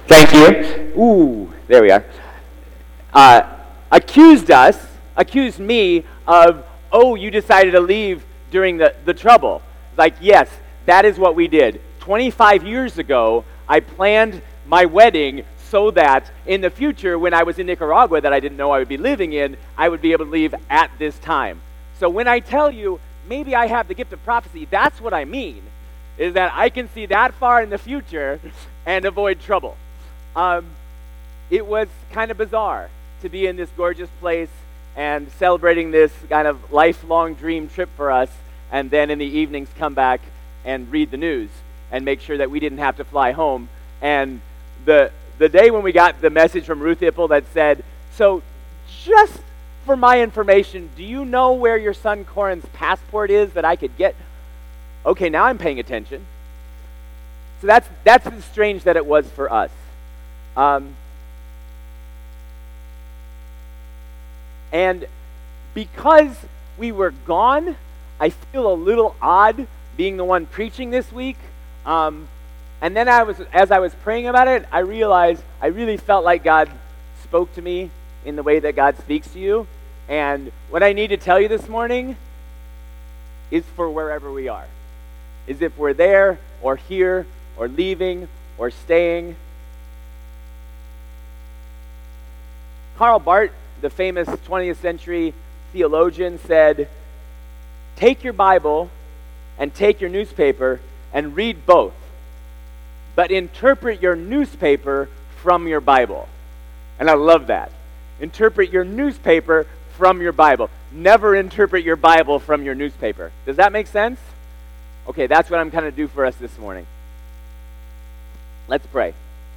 Thank you. Ooh, there we are. Accused me of, oh, you decided to leave during the trouble. Like, yes, that is what we did. 25 years ago, I planned my wedding so that in the future, when I was in Nicaragua that I didn't know I would be living in, I would be able to leave at this time. So when I tell you, maybe I have the gift of prophecy, that's what I mean, is that I can see that far in the future and avoid trouble. It was kind of bizarre to be in this gorgeous place and celebrating this kind of lifelong dream trip for us, and then in the evenings come back and read the news and make sure that we didn't have to fly home. And the day when we got the message from Ruth Ipple that said, so just for my information, do you know where your son Corin's passport is that I could get? Okay, now I'm paying attention. So that's as strange that it was for us. And because we were gone, I feel a little odd being the one preaching this week. And then as I was praying about it, I realized I really felt like God spoke to me in the way that God speaks to you. And what I need to tell you this morning is for wherever we are. Is if we're there or here or leaving or staying. Karl Barth, the famous 20th century theologian, said, take your Bible and take your newspaper and read both, but interpret your newspaper from your Bible. And I love that. Interpret your newspaper from your Bible. Never interpret your Bible from your newspaper. Does that make sense? Okay, that's what I'm going to do for us this morning. Let's pray.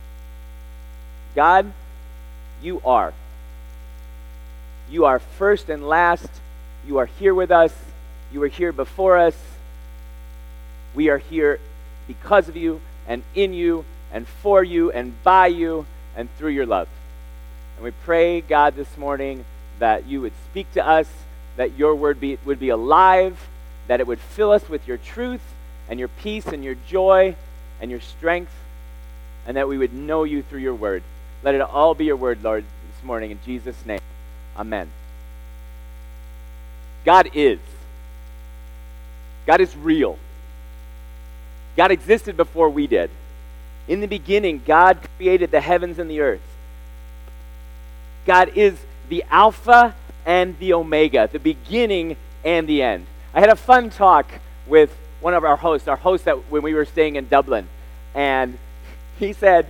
God, you are. You are first and last. You are here with us. You were here before us. We are here because of you and in you and for you and by you and through your love. And we pray, God, this morning that you would speak to us, that your word would be alive, that it would fill us with your truth and your peace and your joy and your strength, and that we would know you through your word. Let it all be your word, Lord, this morning, in Jesus' name. Amen. God is. God is real. God existed before we did. In the beginning, God created the heavens and the earth. God is the Alpha and the Omega, the beginning and the end. I had a fun talk with one of our hosts that when we were staying in Dublin, and he said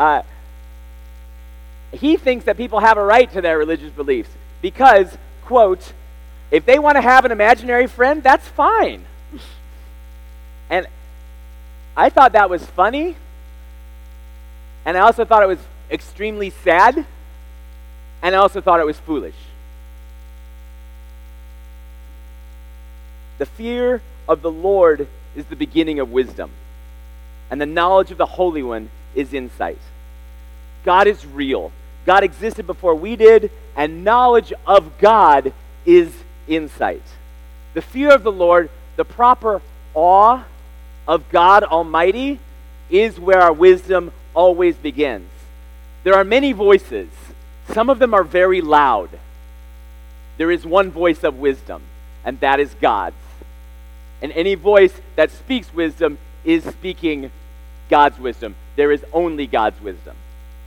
he thinks that people have a right to their religious beliefs because, quote, if they want to have an imaginary friend, that's fine. And I thought that was funny, and I also thought it was extremely sad, and I also thought it was foolish. The fear of the Lord is the beginning of wisdom, and the knowledge of the Holy One is insight. God is real. God existed before we did, and knowledge of God is insight. The fear of the Lord, the proper awe of God Almighty, is where our wisdom always begins. There are many voices. Some of them are very loud. There is one voice of wisdom, and that is God's. And any voice that speaks wisdom is speaking God's wisdom. There is only God's wisdom.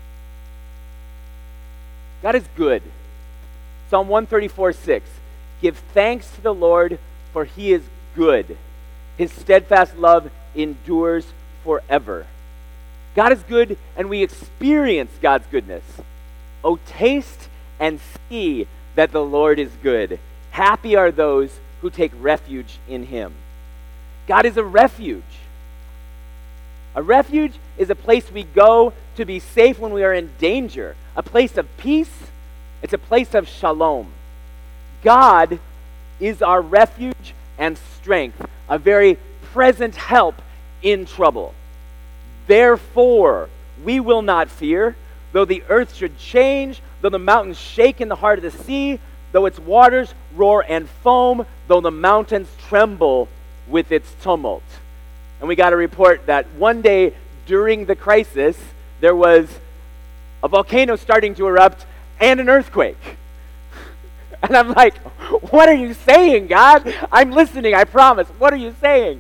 God is good. Psalm 134:6. Give thanks to the Lord, for he is good. His steadfast love endures forever. God is good, and we experience God's goodness. Oh, taste and see that the Lord is good. Happy are those who take refuge in him. God is a refuge. A refuge is a place we go to be safe when we are in danger. A place of peace. It's a place of shalom. God is our refuge and strength, a very present help in trouble. Therefore, we will not fear, though the earth should change, though the mountains shake in the heart of the sea, though its waters roar and foam, though the mountains tremble with its tumult. And we got a report that one day during the crisis, there was a volcano starting to erupt and an earthquake. And I'm like, what are you saying, God? I'm listening, I promise. What are you saying?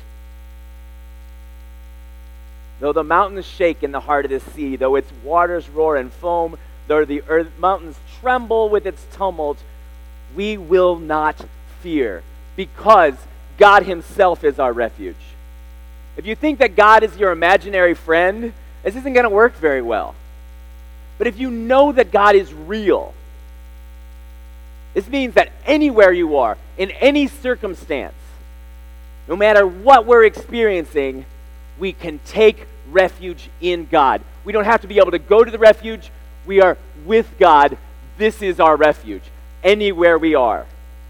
Though the mountains shake in the heart of the sea, though its waters roar and foam, though the mountains tremble with its tumult, we will not fear, because God himself is our refuge. If you think that God is your imaginary friend, this isn't going to work very well. But if you know that God is real, this means that anywhere you are, in any circumstance, no matter what we're experiencing, we can take refuge in God. We don't have to be able to go to the refuge. We are with God. This is our refuge, anywhere we are.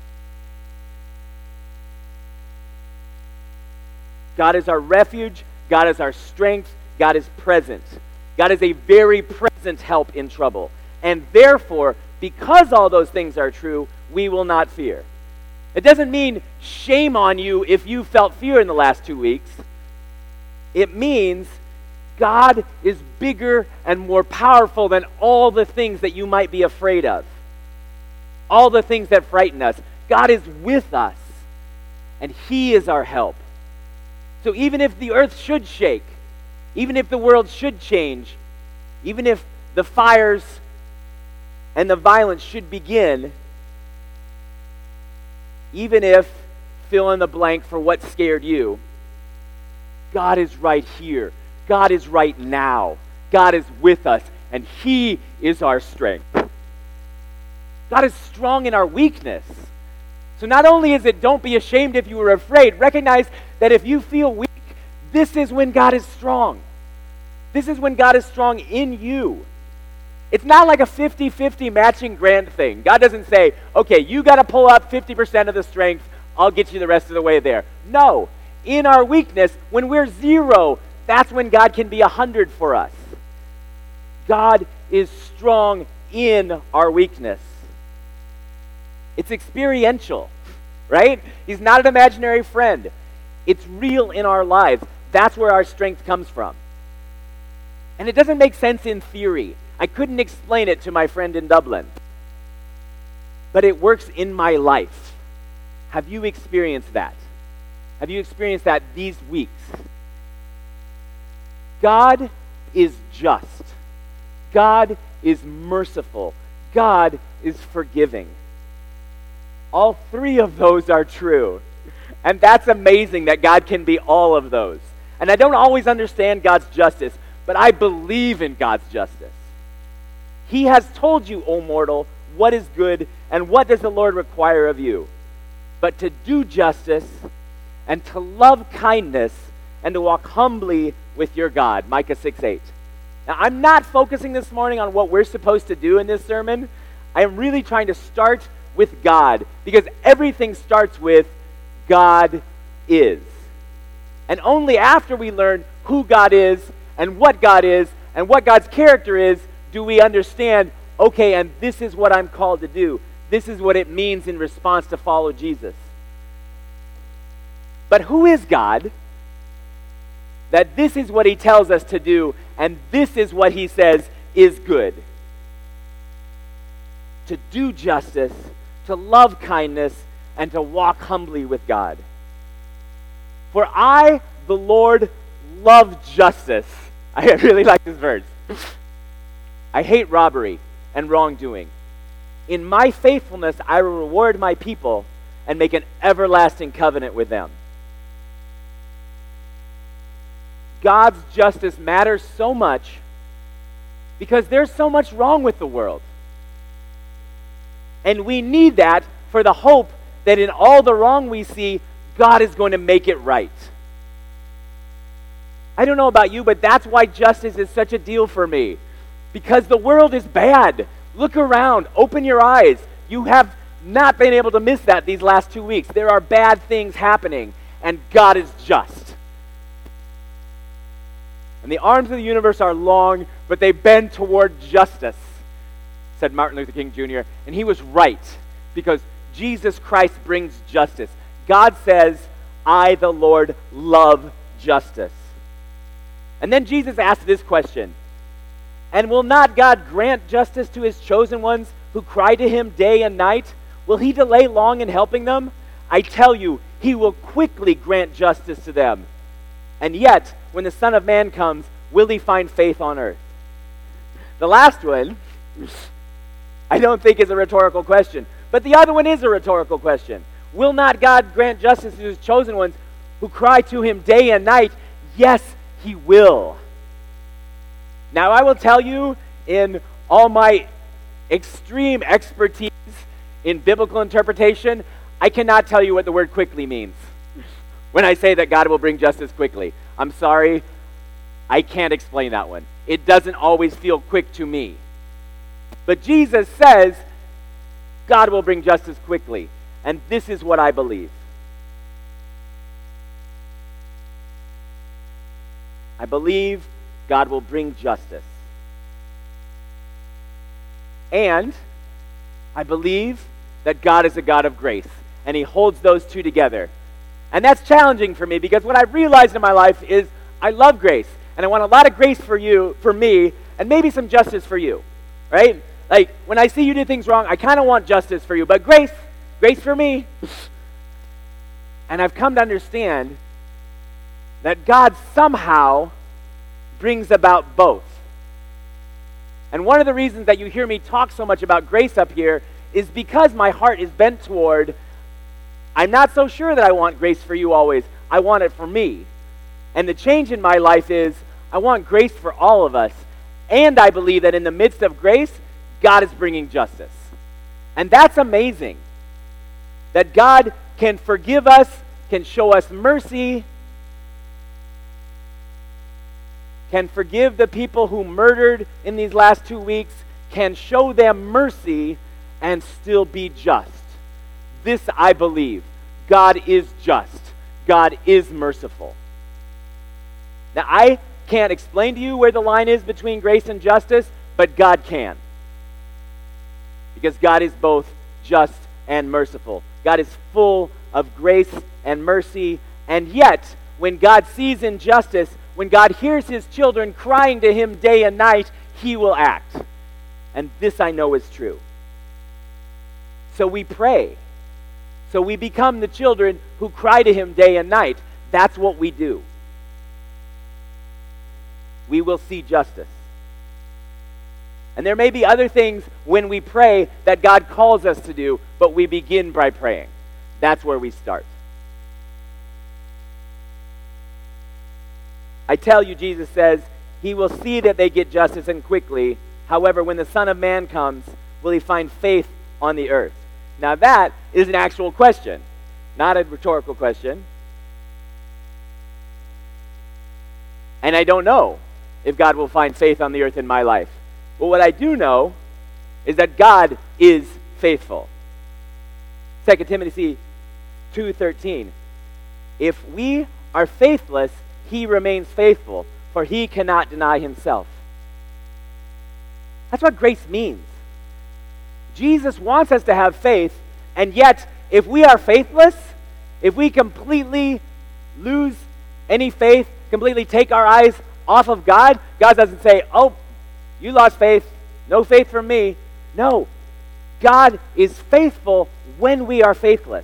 God is our refuge. God is our strength. God is present. God is a very present help in trouble. And therefore, because all those things are true, we will not fear. It doesn't mean shame on you if you felt fear in the last 2 weeks. It means God is bigger and more powerful than all the things that you might be afraid of. All the things that frighten us. God is with us, and he is our help. So even if the earth should shake, even if the world should change, even if the fires and the violence should begin, even if fill in the blank for what scared you, God is right here. God is right now. God is with us, and he is our strength. God is strong in our weakness. So not only is it don't be ashamed if you were afraid, recognize that if you feel weak, this is when God is strong. This is when God is strong in you. It's not like a 50-50 matching grant thing. God doesn't say, okay, you got to pull up 50% of the strength, I'll get you the rest of the way there. No. In our weakness, when we're 0, that's when God can be 100 for us. God is strong in our weakness. It's experiential, right? He's not an imaginary friend. It's real in our lives. That's where our strength comes from. And it doesn't make sense in theory. I couldn't explain it to my friend in Dublin. But it works in my life. Have you experienced that? Have you experienced that these weeks? God is just. God is merciful. God is forgiving. All 3 of those are true. And that's amazing that God can be all of those. And I don't always understand God's justice, but I believe in God's justice. He has told you, O mortal, what is good and what does the Lord require of you, but to do justice and to love kindness and to walk humbly with your God. Micah 6:8. Now, I'm not focusing this morning on what we're supposed to do in this sermon. I am really trying to start with God, because everything starts with God is. And only after we learn who God is and what God's character is, do we understand, okay, and this is what I'm called to do. This is what it means in response to follow Jesus. But who is God? That this is what he tells us to do, and this is what he says is good. To do justice, to love kindness, and to walk humbly with God. For I, the Lord, love justice. I really like this verse. I hate robbery and wrongdoing. In my faithfulness, I will reward my people and make an everlasting covenant with them. God's justice matters so much because there's so much wrong with the world. And we need that for the hope that in all the wrong we see, God is going to make it right. I don't know about you, but that's why justice is such a deal for me. Because the world is bad. Look around. Open your eyes. You have not been able to miss that these last 2 weeks. There are bad things happening, and God is just. And the arms of the universe are long, but they bend toward justice, said Martin Luther King Jr. And he was right, because Jesus Christ brings justice. God says, I, the Lord, love justice. And then Jesus asked this question. And will not God grant justice to his chosen ones who cry to him day and night? Will he delay long in helping them? I tell you, he will quickly grant justice to them. And yet, when the Son of Man comes, will he find faith on earth? The last one, I don't think is a rhetorical question. But the other one is a rhetorical question. Will not God grant justice to his chosen ones who cry to him day and night? Yes, he will. Now, I will tell you, in all my extreme expertise in biblical interpretation, I cannot tell you what the word quickly means when I say that God will bring justice quickly. I'm sorry, I can't explain that one. It doesn't always feel quick to me. But Jesus says God will bring justice quickly, and this is what I believe. I believe God will bring justice. And I believe that God is a God of grace, and he holds those two together. And that's challenging for me, because what I've realized in my life is I love grace, and I want a lot of grace for you, for me, and maybe some justice for you, right? Like, when I see you do things wrong, I kind of want justice for you, but grace for me. And I've come to understand that God somehow brings about both. And one of the reasons that you hear me talk so much about grace up here is because my heart is bent toward, I'm not so sure that I want grace for you always. I want it for me. And the change in my life is, I want grace for all of us. And I believe that in the midst of grace, God is bringing justice. And that's amazing. That God can forgive us, can show us mercy, can forgive the people who murdered in these last 2 weeks, can show them mercy, and still be just. This I believe. God is just. God is merciful. Now, I can't explain to you where the line is between grace and justice, but God can. Because God is both just and merciful. God is full of grace and mercy, and yet, when God sees injustice, when God hears his children crying to him day and night, he will act. And this I know is true. So we pray. So we become the children who cry to him day and night. That's what we do. We will see justice. And there may be other things when we pray that God calls us to do, but we begin by praying. That's where we start. I tell you, Jesus says, he will see that they get justice and quickly. However, when the Son of Man comes, will he find faith on the earth? Now that is an actual question, not a rhetorical question. And I don't know if God will find faith on the earth in my life. But what I do know is that God is faithful. 2 Timothy 2:13. If we are faithless, he remains faithful, for he cannot deny himself. That's what grace means. Jesus wants us to have faith, and yet, if we are faithless, if we completely lose any faith, completely take our eyes off of God, God doesn't say, oh, you lost faith, no faith from me. No, God is faithful when we are faithless.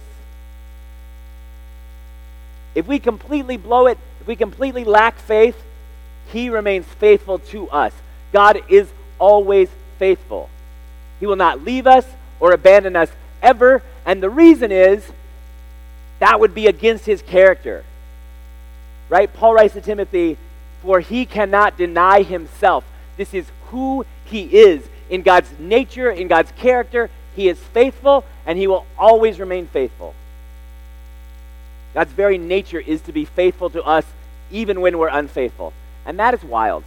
If we completely blow it, if we completely lack faith, he remains faithful to us. God is always faithful. He will not leave us or abandon us ever, and the reason is that would be against his character. Right? Paul writes to Timothy, for he cannot deny himself. This is who he is. In God's nature, in God's character, he is faithful, and he will always remain faithful. God's very nature is to be faithful to us even when we're unfaithful. And that is wild.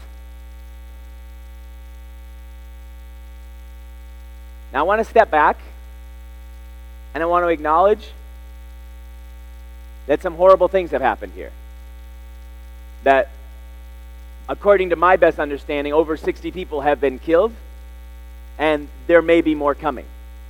Now I want to step back, and I want to acknowledge that some horrible things have happened here. That, according to my best understanding, over 60 people have been killed, and there may be more coming.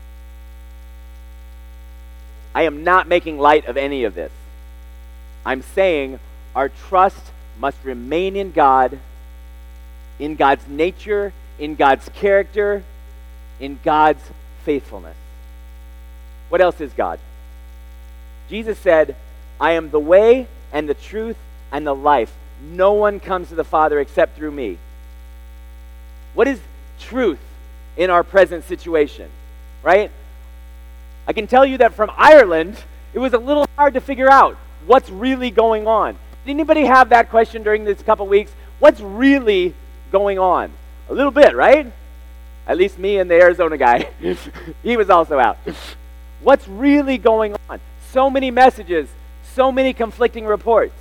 I am not making light of any of this. I'm saying our trust must remain in God, in God's nature, in God's character, in God's faithfulness. What else is God? Jesus said, I am the way and the truth and the life. No one comes to the Father except through me. What is truth in our present situation, right? I can tell you that from Ireland, it was a little hard to figure out what's really going on. Did anybody have that question during this couple weeks? What's really going on? A little bit, right? At least me and the Arizona guy. He was also out. What's really going on? So many messages, so many conflicting reports.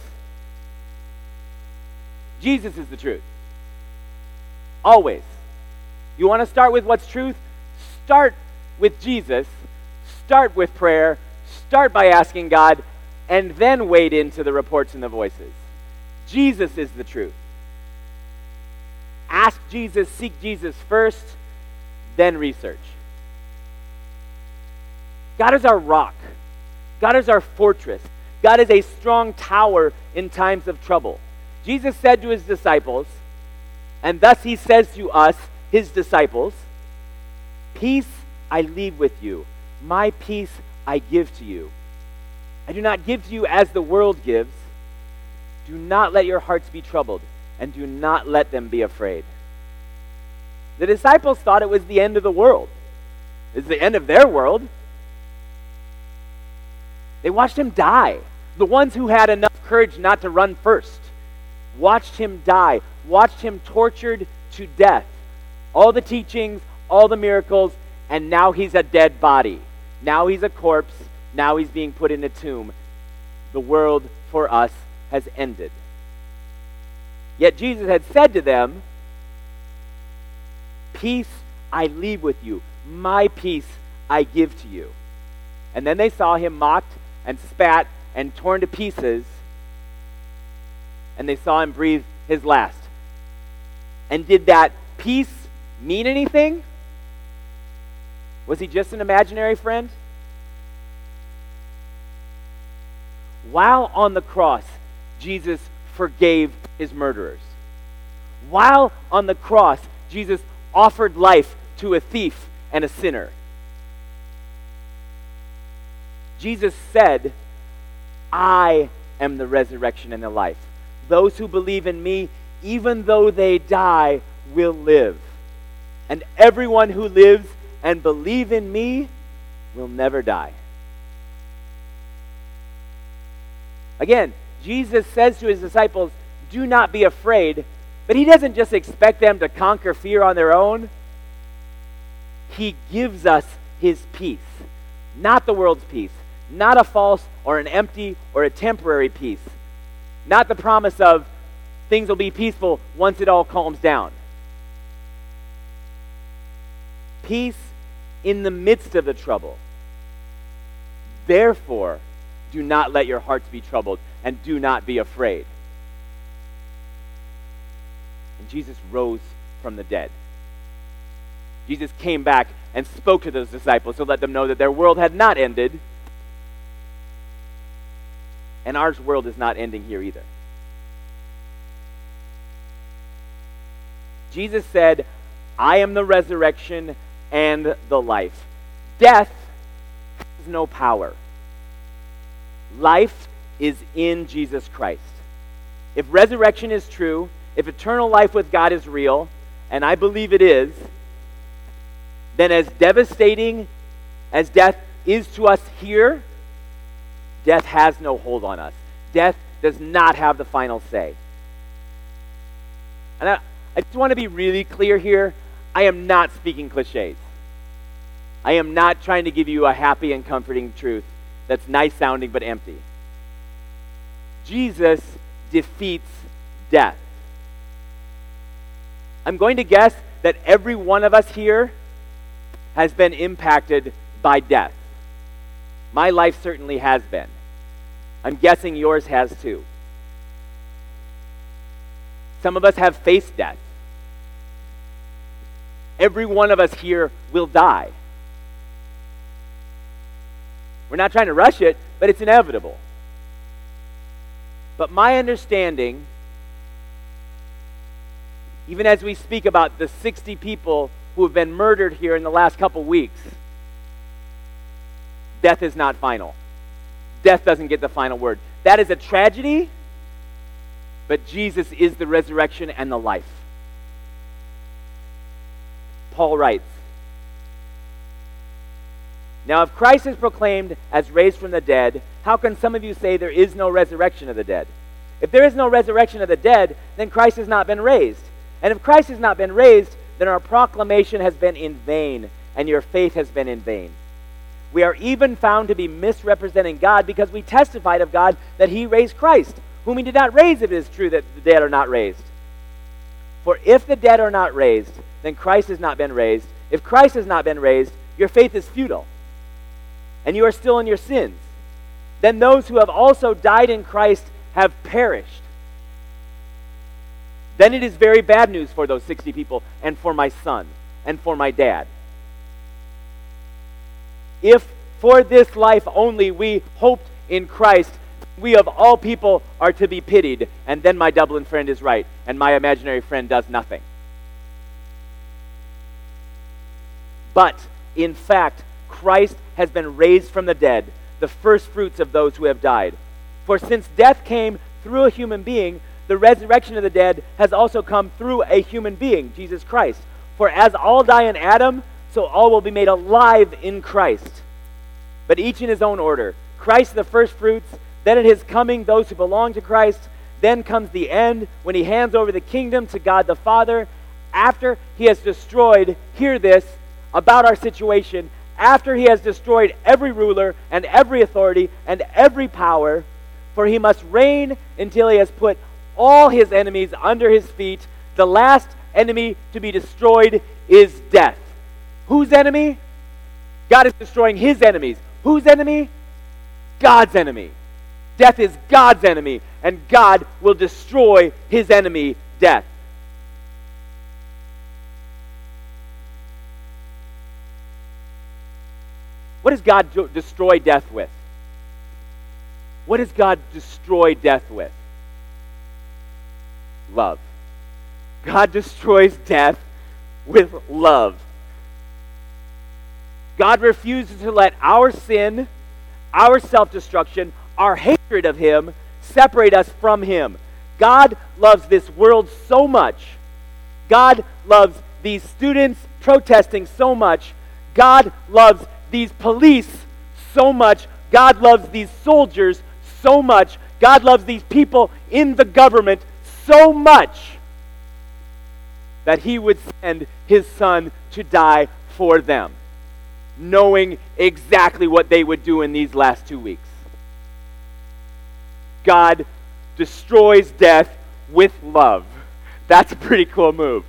Jesus is the truth. Always. You want to start with what's truth? Start with Jesus. Start with prayer. Start by asking God, and then wade into the reports and the voices. Jesus is the truth. Ask Jesus, seek Jesus first, then research. God is our rock. God is our fortress. God is a strong tower in times of trouble. Jesus said to his disciples, and thus he says to us, his disciples, peace I leave with you. My peace I give to you. I do not give to you as the world gives. Do not let your hearts be troubled, and do not let them be afraid. The disciples thought it was the end of the world. It's the end of their world. They watched him die. The ones who had enough courage not to run first watched him die, watched him tortured to death. All the teachings, all the miracles, and now he's a dead body. Now he's a corpse. Now he's being put in a tomb. The world for us has ended. Yet Jesus had said to them, peace I leave with you. My peace I give to you. And then they saw him mocked and spat and torn to pieces, and they saw him breathe his last. And did that peace mean anything? Was he just an imaginary friend? While on the cross, Jesus forgave his murderers. While on the cross, Jesus offered life to a thief and a sinner. Jesus said, I am the resurrection and the life. Those who believe in me, even though they die, will live. And everyone who lives and believes in me will never die. Again, Jesus says to his disciples, do not be afraid, but he doesn't just expect them to conquer fear on their own. He gives us his peace, not the world's peace, not a false or an empty or a temporary peace, not the promise of things will be peaceful once it all calms down. Peace in the midst of the trouble. Therefore, do not let your hearts be troubled, and do not be afraid. And Jesus rose from the dead. Jesus came back and spoke to those disciples to let them know that their world had not ended, and our world is not ending here either. Jesus said, I am the resurrection and the life. Death has no power. Life is in Jesus Christ. If resurrection is true, if eternal life with God is real, and I believe it is, then as devastating as death is to us here, death has no hold on us. Death does not have the final say. And I just want to be really clear here. I am not speaking cliches. I am not trying to give you a happy and comforting truth that's nice sounding but empty. Jesus defeats death. I'm going to guess that every one of us here has been impacted by death. My life certainly has been. I'm guessing yours has too. Some of us have faced death. Every one of us here will die. We're not trying to rush it, but it's inevitable. But my understanding Even as we speak about the 60 people who have been murdered here in the last couple weeks, death is not final. Death doesn't get the final word. That is a tragedy, but Jesus is the resurrection and the life. Paul writes, "Now if Christ is proclaimed as raised from the dead, how can some of you say there is no resurrection of the dead? If there is no resurrection of the dead, then Christ has not been raised. And if Christ has not been raised, then our proclamation has been in vain, and your faith has been in vain. We are even found to be misrepresenting God because we testified of God that he raised Christ, whom he did not raise if it is true that the dead are not raised. For if the dead are not raised, then Christ has not been raised. If Christ has not been raised, your faith is futile, and you are still in your sins. Then those who have also died in Christ have perished." Then it is very bad news for those 60 people and for my son and for my dad. If for this life only we hoped in Christ, we of all people are to be pitied. And then my Dublin friend is right, and my imaginary friend does nothing. But, in fact, Christ has been raised from the dead, the first fruits of those who have died. For since death came through a human being, the resurrection of the dead has also come through a human being, Jesus Christ. For as all die in Adam, so all will be made alive in Christ. But each in his own order. Christ the first fruits, then at his coming those who belong to Christ. Then comes the end, when he hands over the kingdom to God the Father, after he has destroyed, hear this, about our situation, after he has destroyed every ruler and every authority and every power, for he must reign until he has put all his enemies under his feet. The last enemy to be destroyed is death. Whose enemy? God is destroying his enemies. Whose enemy? God's enemy. Death is God's enemy, and God will destroy his enemy, death. What does God destroy death with? What does God destroy death with? Love. God destroys death with love. God refuses to let our sin, our self-destruction, our hatred of him separate us from him. God loves this world so much. God loves these students protesting so much. God loves these police so much. God loves these soldiers so much. God loves these people in the government so much that he would send his son to die for them, knowing exactly what they would do in these last 2 weeks. God destroys death with love. That's a pretty cool move.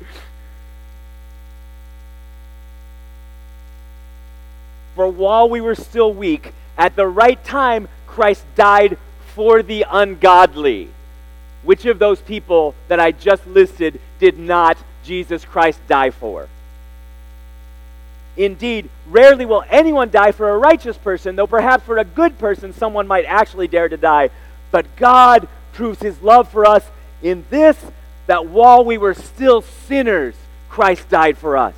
For while we were still weak, at the right time, Christ died for the ungodly. Which of those people that I just listed did not Jesus Christ die for? Indeed, rarely will anyone die for a righteous person, though perhaps for a good person someone might actually dare to die. But God proves his love for us in this, that while we were still sinners, Christ died for us.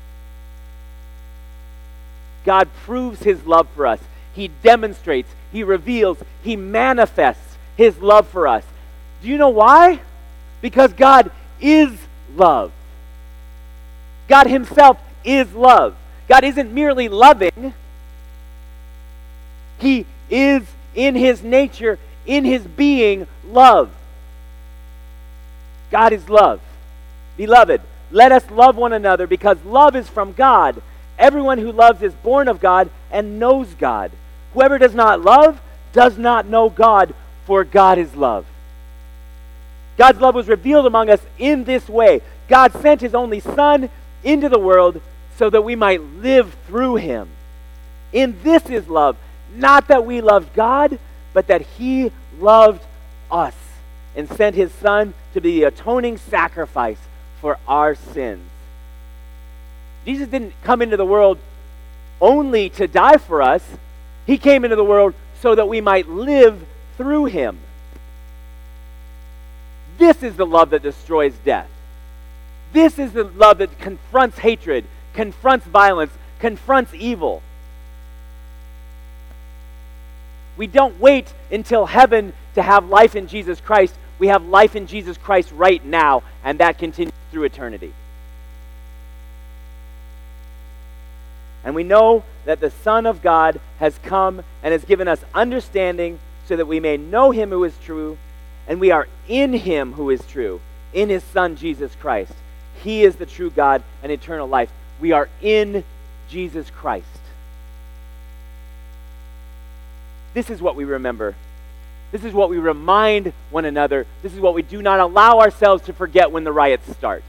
God proves his love for us. He demonstrates, he reveals, he manifests his love for us. Do you know why? Because God is love. God himself is love. God isn't merely loving. He is in his nature, in his being, love. God is love. Beloved, let us love one another because love is from God. Everyone who loves is born of God and knows God. Whoever does not love does not know God, for God is love. God's love was revealed among us in this way. God sent his only Son into the world so that we might live through him. In this is love, not that we loved God, but that he loved us and sent his Son to be the atoning sacrifice for our sins. Jesus didn't come into the world only to die for us. He came into the world so that we might live through him. This is the love that destroys death. This is the love that confronts hatred, confronts violence, confronts evil. We don't wait until heaven to have life in Jesus Christ. We have life in Jesus Christ right now, and that continues through eternity. And we know that the Son of God has come and has given us understanding so that we may know him who is true, and we are in him who is true, in his Son, Jesus Christ. He is the true God and eternal life. We are in Jesus Christ. This is what we remember. This is what we remind one another. This is what we do not allow ourselves to forget when the riots start.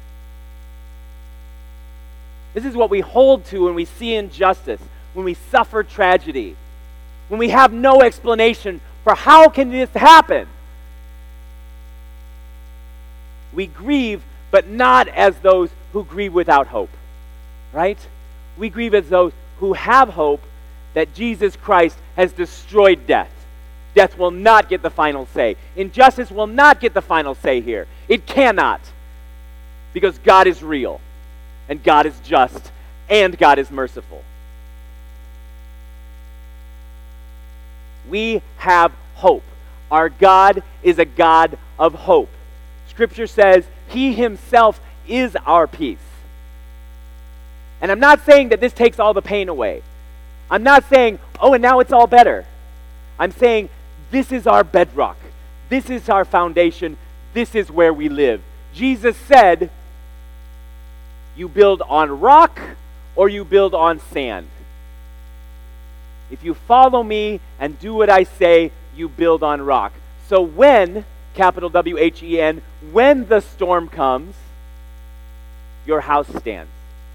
This is what we hold to when we see injustice, when we suffer tragedy, when we have no explanation for how can this happen. We grieve, but not as those who grieve without hope, right? We grieve as those who have hope that Jesus Christ has destroyed death. Death will not get the final say. Injustice will not get the final say here. It cannot, because God is real, and God is just, and God is merciful. We have hope. Our God is a God of hope. Scripture says he himself is our peace. And I'm not saying that this takes all the pain away. I'm not saying, oh, and now it's all better. I'm saying this is our bedrock. This is our foundation. This is where we live. Jesus said, you build on rock or you build on sand. If you follow me and do what I say, you build on rock. So when, capital W-H-E-N, when the storm comes, your house stands.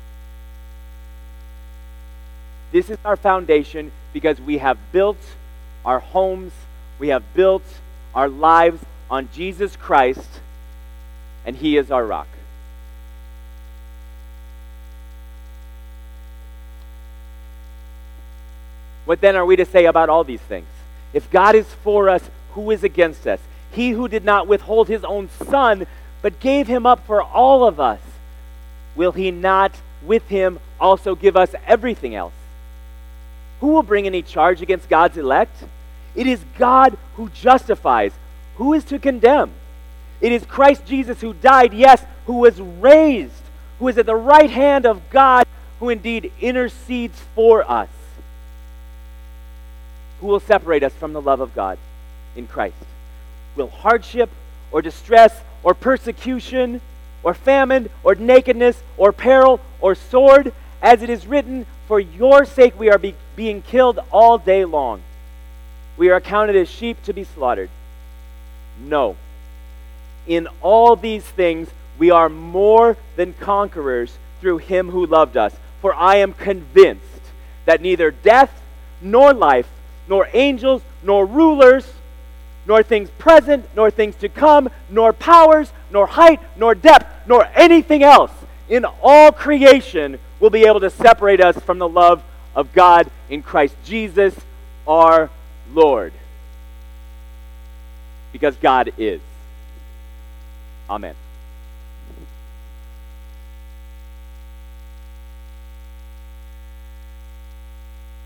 This is our foundation because we have built our homes, we have built our lives on Jesus Christ, and he is our rock. What then are we to say about all these things? If God is for us, who is against us? He who did not withhold his own Son, but gave him up for all of us, will he not with him also give us everything else? Who will bring any charge against God's elect? It is God who justifies. Who is to condemn? It is Christ Jesus who died, yes, who was raised, who is at the right hand of God, who indeed intercedes for us. Who will separate us from the love of God in Christ? Will hardship or distress or persecution or famine or nakedness or peril or sword? As it is written, for your sake we are being killed all day long. We are accounted as sheep to be slaughtered. No. In all these things we are more than conquerors through him who loved us. For I am convinced that neither death nor life, nor angels, nor rulers, nor things present, nor things to come, nor powers, nor height, nor depth, nor anything else in all creation will be able to separate us from the love of God in Christ Jesus our Lord. Because God is. Amen.